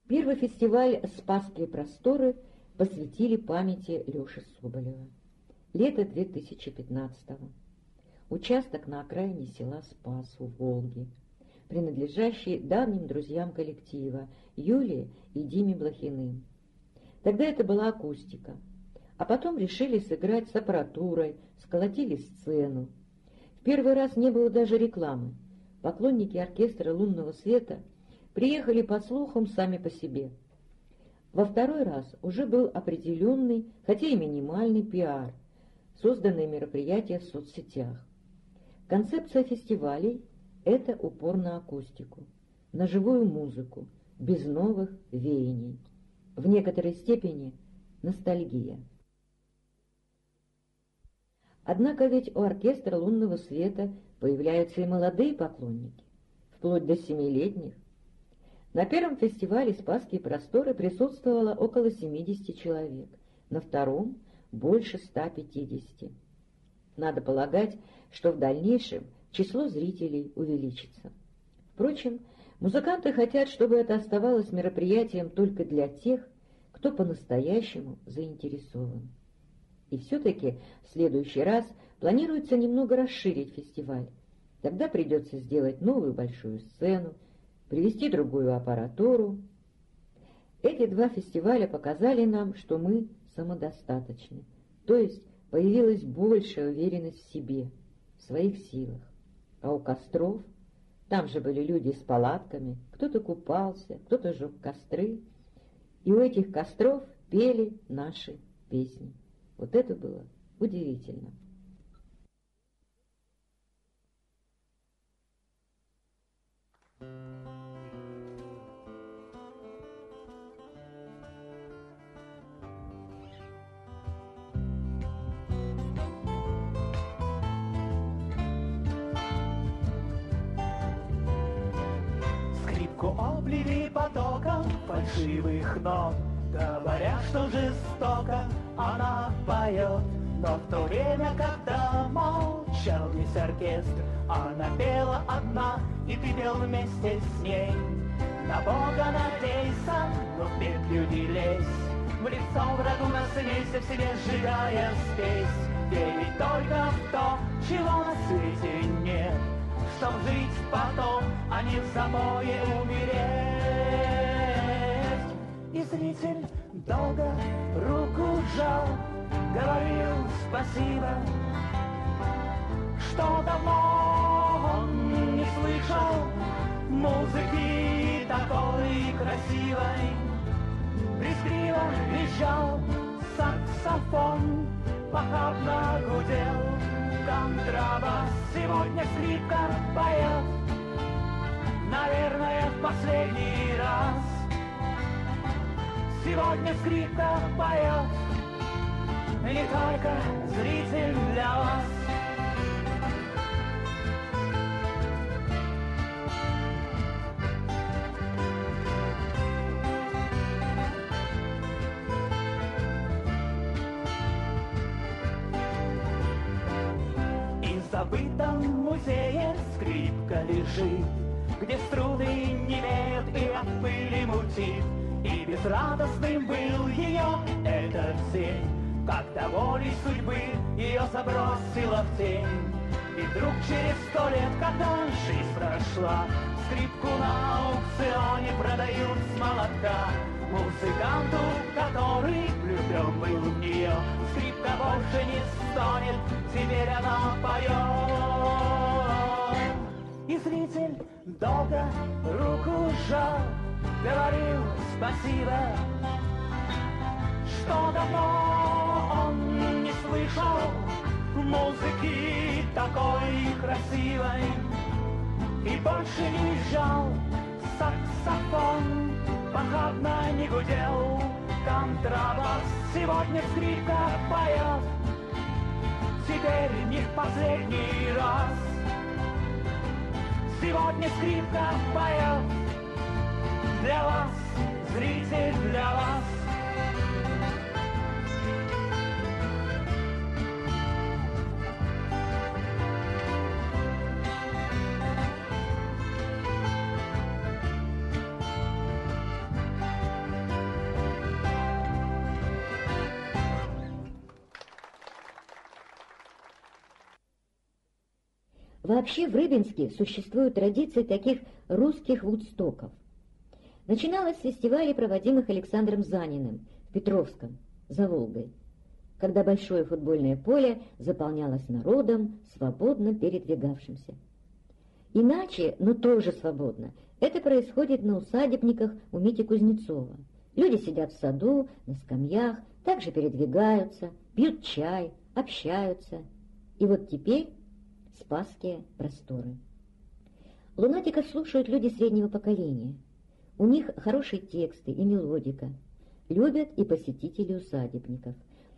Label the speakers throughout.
Speaker 1: Первый фестиваль «Спасские просторы» посвятили памяти Лёши Соболева. Лето 2015-го. Участок на окраине села Спас у Волги, принадлежащий давним друзьям коллектива Юлии и Диме Блохиным. Тогда это была акустика, а потом решили сыграть с аппаратурой, сколотили сцену. В первый раз не было даже рекламы. Поклонники оркестра «Лунного света» приехали по слухам сами по себе. Во второй раз уже был определенный, хотя и минимальный пиар, созданные мероприятия в соцсетях. Концепция фестивалей — это упор на акустику, на живую музыку, без новых веяний. В некоторой степени ностальгия. Однако ведь у оркестра «Лунного света» появляются и молодые поклонники, вплоть до 7-летних. На первом фестивале «Спасские просторы» присутствовало около 70 человек, на втором — больше 150. Надо полагать, что в дальнейшем число зрителей увеличится. Впрочем, музыканты хотят, чтобы это оставалось мероприятием только для тех, кто по-настоящему заинтересован. И все-таки в следующий раз планируется немного расширить фестиваль. Тогда придется сделать новую большую сцену, привезти другую аппаратуру. Эти два фестиваля показали нам, что мы самодостаточны, то есть появилась большая уверенность в себе, в своих силах. А у костров, там же были люди с палатками, кто-то купался, кто-то жег костры, и у этих костров пели наши песни. Вот это было удивительно.
Speaker 2: Облили потоком фальшивых нот, говоря, что жестоко она поет. Но в то время, когда молчал весь оркестр, она пела одна, и ты пел вместе с ней. На Бога надейся, но в петлю не лезь, в лицо врагу насмейся, в себе сжигая спесь. Верь только в то, чего на свете нет, чтоб жить потом, а не в забое умереть. И зритель долго руку сжал, говорил спасибо, что давно он не слышал музыки такой красивой. Брезгливо визжал саксофон, похабно гудел контрабас. Сегодня скрипка поет, наверное, в последний раз. Сегодня скрипка поет, не только зритель для вас. В забытом музее скрипка лежит, где струны немеют и от пыли мутит. И безрадостным был ее этот день, когда волей судьбы ее забросила в тень. И вдруг через 100 лет, когда жизнь прошла, скрипку на аукционе продают с молотка. Музыканту, который влюблен был в нее, скрипка больше не стонет, теперь она поет. И зритель долго руку сжал, говорил спасибо, что давно он не слышал музыки такой красивой. И больше не визжал саксофон, похабно не гудел контрабас. Сегодня скрипка поет, теперь не в последний раз. Сегодня скрипка поет для вас, зритель, для вас.
Speaker 1: Вообще в Рыбинске существуют традиции таких русских вудстоков. Начиналось с фестивалей, проводимых Александром Заниным в Петровском, за Волгой, когда большое футбольное поле заполнялось народом, свободно передвигавшимся. Иначе, но тоже свободно, это происходит на усадебниках у Мити Кузнецова. Люди сидят в саду, на скамьях, также передвигаются, пьют чай, общаются. И вот теперь Спасские просторы. Лунатиков слушают люди среднего поколения. У них хорошие тексты и мелодика. Любят и посетители усадебников.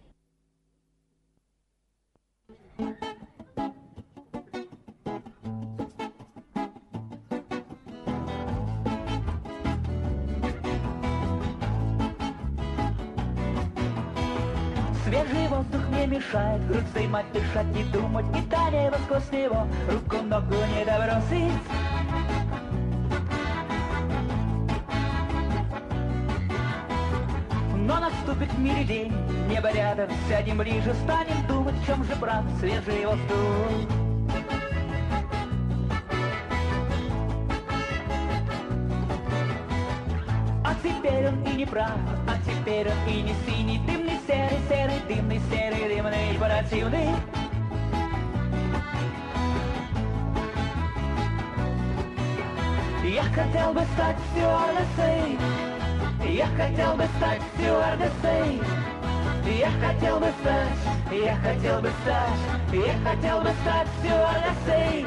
Speaker 2: Свежий воздух не мешает грудь вздымать, дышать, не думать, и далее сквозь него руку ногу не добросить. Но наступит в мире день, небо рядом, сядем ближе, станем думать, в чем же брат свежий воздух. А теперь он и не прав, а теперь он и не синий, дымный, серый, серый, дымный, серый, дымный, противный. Я хотел бы стать стюардессой, я хотел бы стать стюардессой, я хотел бы стать, я хотел бы стать, я хотел бы стать стюардессой.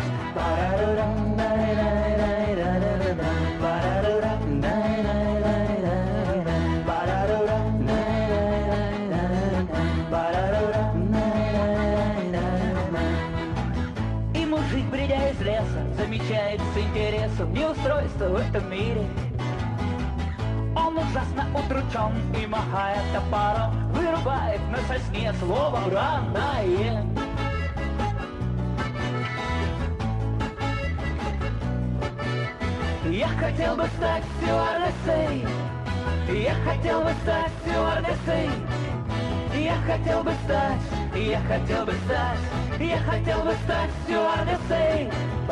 Speaker 2: И мужик, бредя из леса, замечает с интересом неустройство в этом мире. Он ужасно удручен и, махая топором, вырубает на сосне слово «бранное». Я хотел бы стать стюардессой, я хотел бы стать стюардессой, я хотел бы стать, я хотел бы стать, я хотел бы стать стюардессой.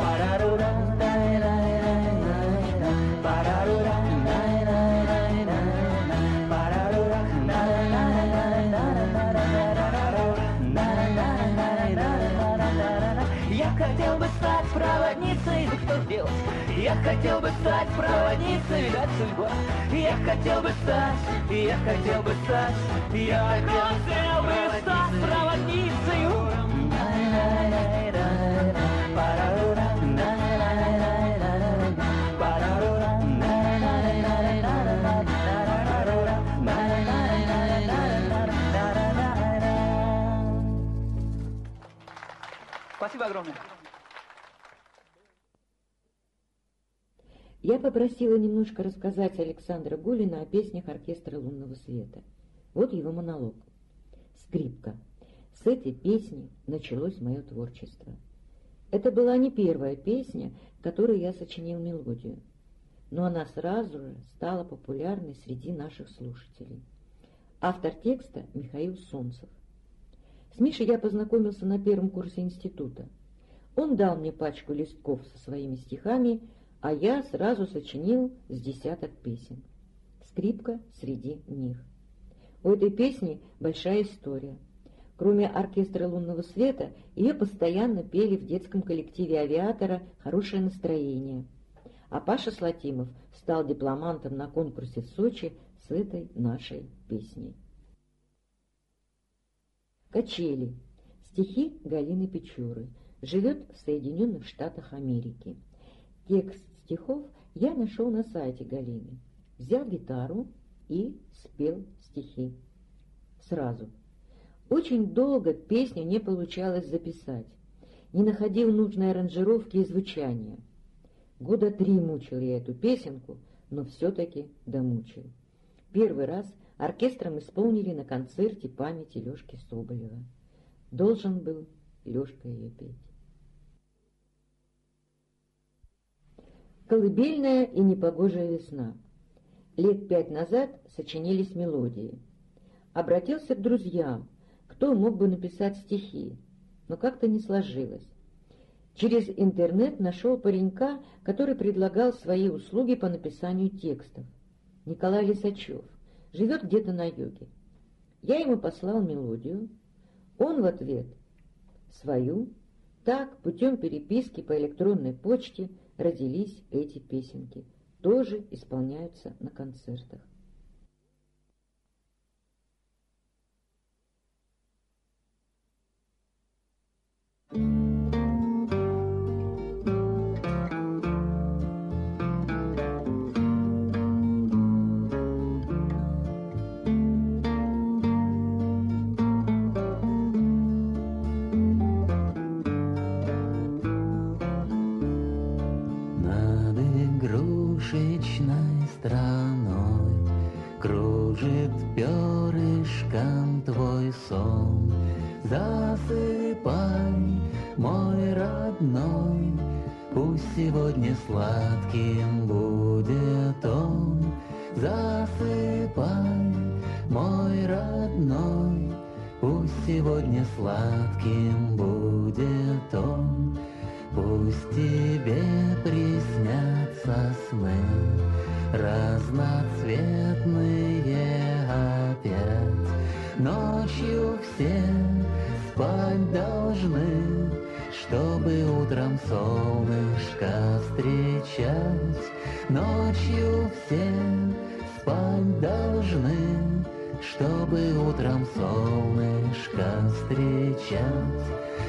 Speaker 2: Я хотел бы стать проводницей, ну что ж делать? Я хотел бы стать проводницей, видать судьба. Я хотел бы стать, я хотел бы стать, я хотел бы стать проводницей. Спасибо огромное.
Speaker 1: Я попросила немножко рассказать Александра Гулина о песнях оркестра «Лунного света». Вот его монолог. «Скрипка». С этой песни началось мое творчество. Это была не первая песня, которой я сочинил мелодию, но она сразу же стала популярной среди наших слушателей. Автор текста — Михаил Солнцев. С Мишей я познакомился на первом курсе института. Он дал мне пачку листков со своими стихами, а я сразу сочинил с десяток песен. «Скрипка» среди них. У этой песни большая история. Кроме оркестра «Лунного света», ее постоянно пели в детском коллективе авиатора «Хорошее настроение». А Паша Слатимов стал дипломантом на конкурсе в Сочи с этой нашей песней. «Качели». Стихи Галины Печоры. Живет в Соединенных Штатах Америки. Текст стихов я нашел на сайте Галины. Взял гитару и спел стихи. Сразу. Очень долго песню не получалось записать. Не находил нужной аранжировки и звучания. 3 года мучил я эту песенку, но все-таки домучил. Первый раз оркестром исполнили на концерте памяти Лёшки Соболева. Должен был Лёшка ее петь. «Колыбельная и непогожая весна». Лет 5 назад сочинились мелодии. Обратился к друзьям, кто мог бы написать стихи, но как-то не сложилось. Через интернет нашел паренька, который предлагал свои услуги по написанию текстов. Николай Лисачев, живет где-то на юге. Я ему послал мелодию, он в ответ свою. Так, путем переписки по электронной почте родились эти песенки. Тоже исполняются на концертах.
Speaker 3: Страной кружит перышком твой сон. Засыпай, мой родной, пусть сегодня сладким будет он. Засыпай, мой родной, пусть сегодня сладким будет он. Пусть тебе приснятся сны разноцветные опять. Ночью все спать должны, чтобы утром солнышко встречать. Ночью все спать должны, чтобы утром солнышко встречать.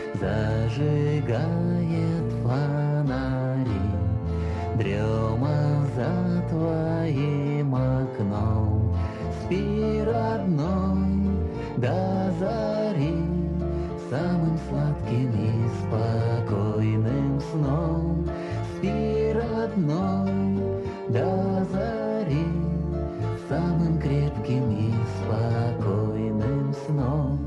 Speaker 3: Зажигает фонари дрема за твоим окном. Спи, родной, до зари, самым сладким и спокойным сном. Спи, родной, до зари, самым крепким и спокойным сном.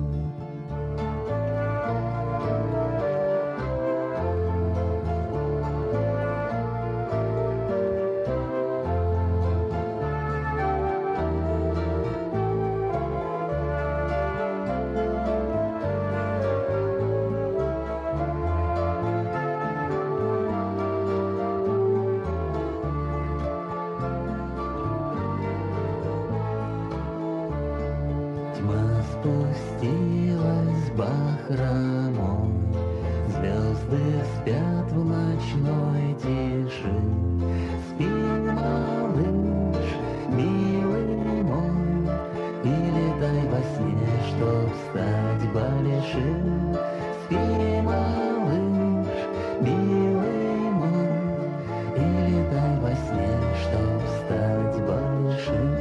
Speaker 3: Спустилась бахромой, звезды спят в ночной тиши. Спи, малыш, милый мой, и летай во сне, чтоб стать большим. Спи, малыш, милый мой, и летай во сне, чтоб стать большим.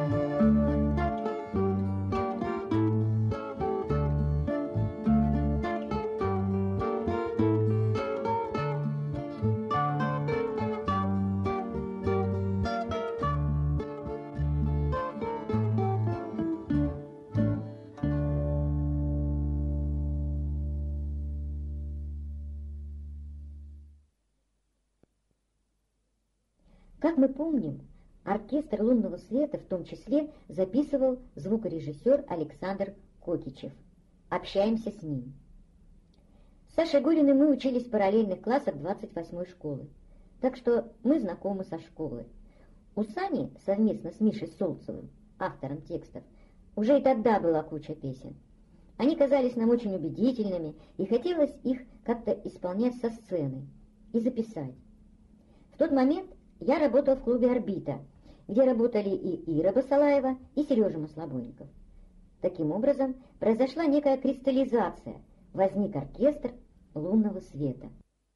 Speaker 4: Как мы помним, оркестр «Лунного света» в том числе записывал звукорежиссер Александр Кокичев. Общаемся с ним. С Сашей Гуриным мы учились в параллельных классах 28-й школы, так что мы знакомы со школы. У Сани совместно с Мишей Солнцевым, автором текстов, уже и тогда была куча песен. Они казались нам очень убедительными, и хотелось их как-то исполнять со сцены и записать. В тот момент я работал в клубе «Орбита», где работали и Ира Басалаева, и Сережа Маслобойников. Таким образом, произошла некая кристаллизация, возник оркестр «Лунного света».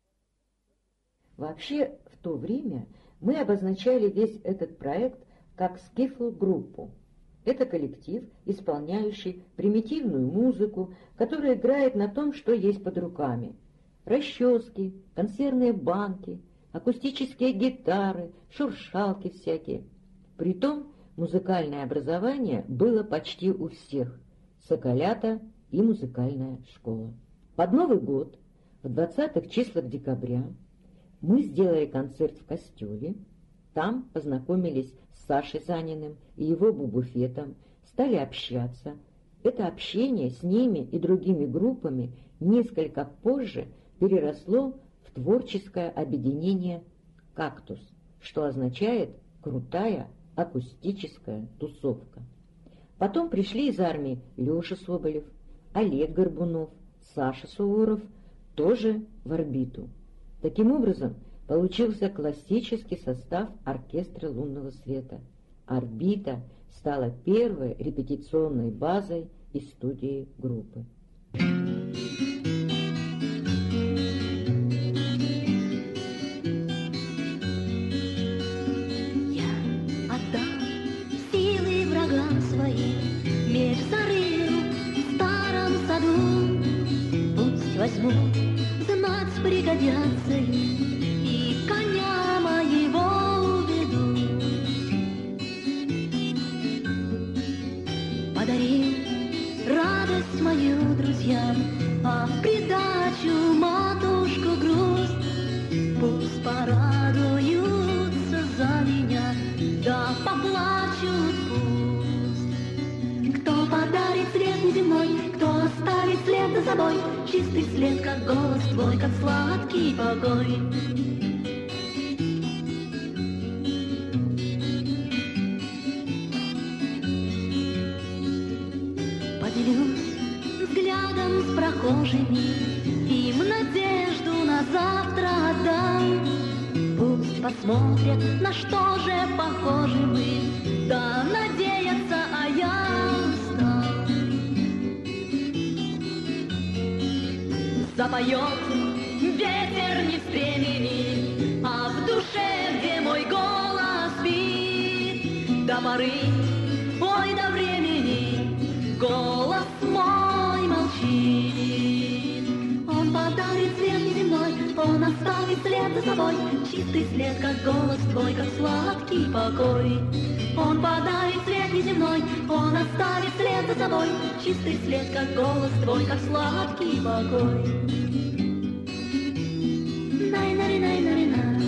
Speaker 1: Вообще, в то время мы обозначали весь этот проект как скифл-группу. Это коллектив, исполняющий примитивную музыку, которая играет на том, что есть под руками. Расчески, консервные банки, акустические гитары, шуршалки всякие. Притом музыкальное образование было почти у всех, соколята и музыкальная школа. Под Новый год, в 20-х числах декабря, мы сделали концерт в Костеле. Там познакомились с Сашей Заниным и его бубуфетом, стали общаться. Это общение с ними и другими группами несколько позже переросло в творческое объединение «Кактус», что означает «крутая акустическая тусовка». Потом пришли из армии Леша Соболев, Олег Горбунов, Саша Суворов, тоже в орбиту. Таким образом, получился классический состав оркестра лунного света. «Орбита» стала первой репетиционной базой и студией группы.
Speaker 5: Я отдам силы врагам своим, меч зарыл в старом саду. Пусть возьмут, знать пригодятся им, и коня моего уведу. Подарил радость мою друзьям, а в придачу матушку грусть. Пусть порадуются за меня, да поплачут пусть. Кто подарит свет неземной, кто оставит след за собой, чистый след, как голос твой, как сладкий покой. Поделюсь взглядом с прохожими, им надежду на завтра отдам. Пусть посмотрят, на что же похожи мы, да надеятся, а я устал. Запоет ветер не с времени, а в душе, где мой голос спит. До поры, ой, до времени, голос мой молчит. Он подарит свет неземной, он оставит след за собой, чистый след, как голос твой, как сладкий покой. Он подарит свет неземной, он оставит след за собой, чистый след, как голос твой, как сладкий покой. Най-нари-най-нари-на.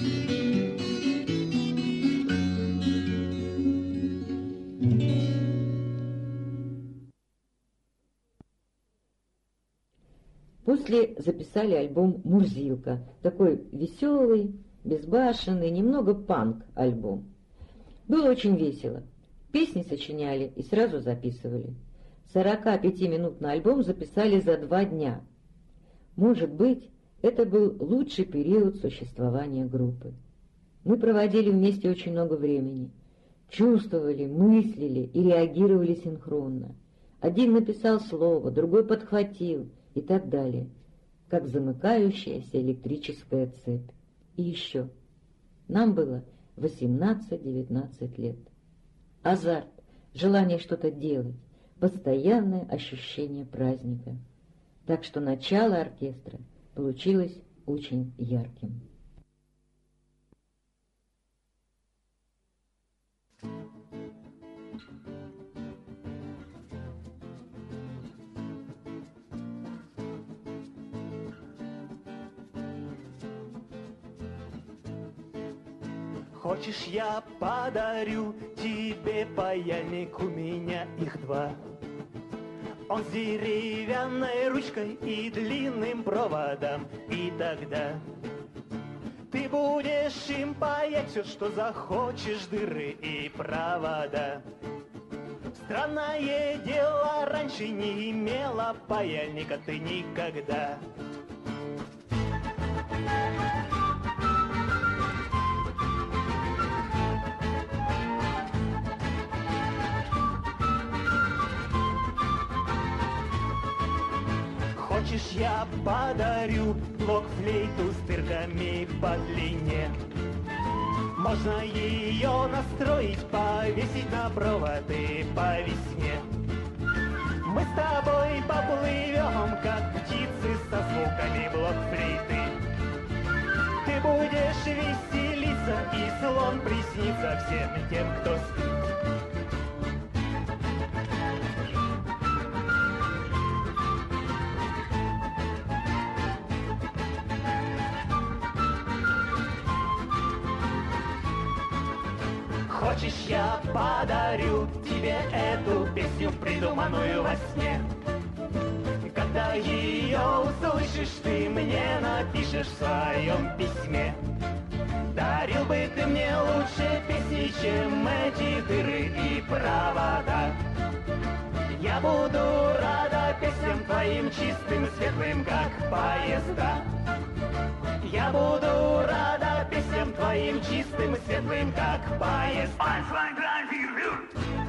Speaker 1: После записали альбом «Мурзилка», такой веселый, безбашенный, немного панк-альбом. Было очень весело. Песни сочиняли и сразу записывали. 45-минутный альбом записали за 2 дня. Может быть, это был лучший период существования группы. Мы проводили вместе очень много времени. Чувствовали, мыслили и реагировали синхронно. Один написал слово, другой подхватил и так далее, как замыкающаяся электрическая цепь. И еще. Нам было 18-19 лет. Азарт, желание что-то делать, постоянное ощущение праздника. Так что начало оркестра получилось очень ярким.
Speaker 2: Хочешь, я подарю тебе паяльник, у меня их 2. Он с деревянной ручкой и длинным проводом, и тогда ты будешь им паять все, что захочешь, дыры и провода. Странное дело, раньше не имела паяльника ты никогда. Хочешь, я подарю блок-флейту с дырками по длине. Можно ее настроить, повесить на провод и по весне. Мы с тобой поплывем, как птицы со звуками блок-флейты. Ты будешь веселиться, и слон приснится всем тем, кто спит. Хочешь, я подарю тебе эту песню, придуманную во сне? Как когда ее услышишь, ты мне напишешь в своем письме. Дарил бы ты мне лучше песни, чем эти дыры и провода. Я буду рада песням твоим чистым, светлым, как поезда. Я буду рада песням твоим чистым, светлым, как поезда.